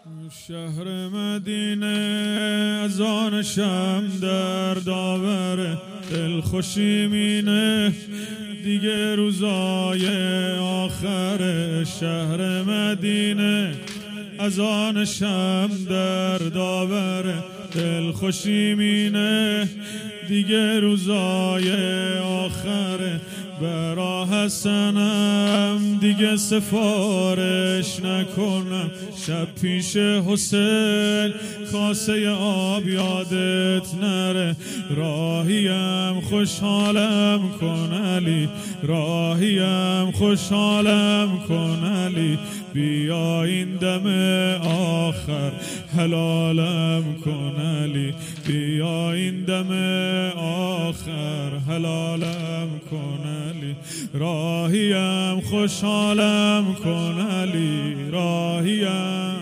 شهر مدینه از آن شم در داور دلخوشی مینه دیگه روزای آخر. شهر مدینه از آن شم در داور دلخوشی مینه دیگه روزای آخر. برا حسنم دیگه سفارش نکنم، شب پیش حسین کاسه آب یادت نره. راهیم خوشحالم کن علی، راهیم خوشحالم کن علی. بیا این دم آخر حلالم کن علی، بیا این دم آخر حلالم کن علی. راهیم خوشحالم کن علی، راهیم.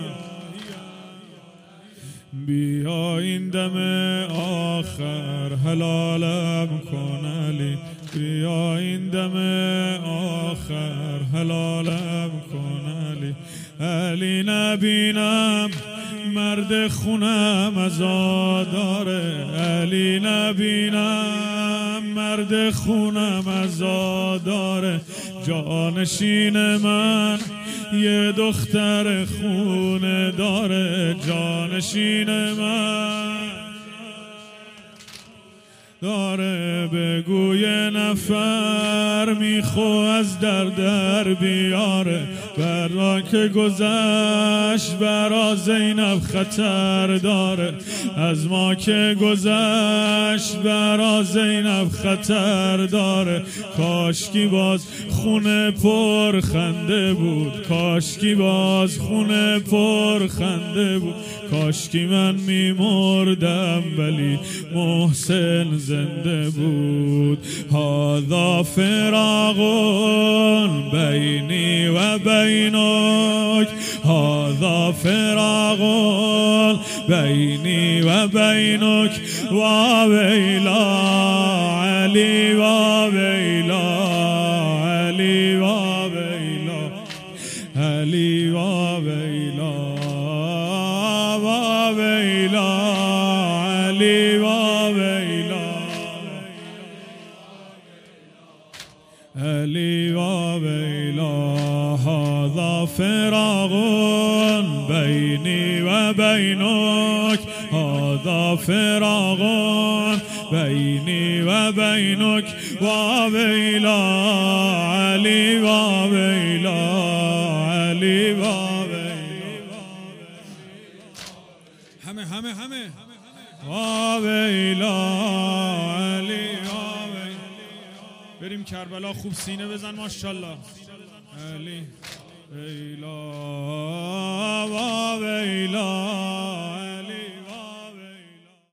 بیا این دم آخر حلالم کن علی، بیا این دم آخر حلالم کن علی. علی نبینم مرد خونم عزاداره، علی نبینم مرد خونم عزاداره. جانشین من یه دختر خونه داره، جانشین من داره. بگوی نفر میخو از در بیاره، برا که گذشت برا زینب خطر داره. از ما که گذشت برا زینب خطر داره. کاشکی باز خونه پر خنده بود، کاشکی باز خونه پر خنده بود. کاشکی من میمردم ولی محسن زنده بود. هذا فراق بینی و بینک، هذا فراق بینی و بینک. و ویلا علی و ویلا علی و ویلا علی و ویلا و ویلا علی و ویلا علی و ویلا. هذا فراق بینی و بینک، هذا فراق بینی و بینک. و ویلا علی و ویلا علی و ویلا. همه و ویلا علی و ویلا. بریم کربلا خوب سینه بزن ماشاءالله. علی ویلا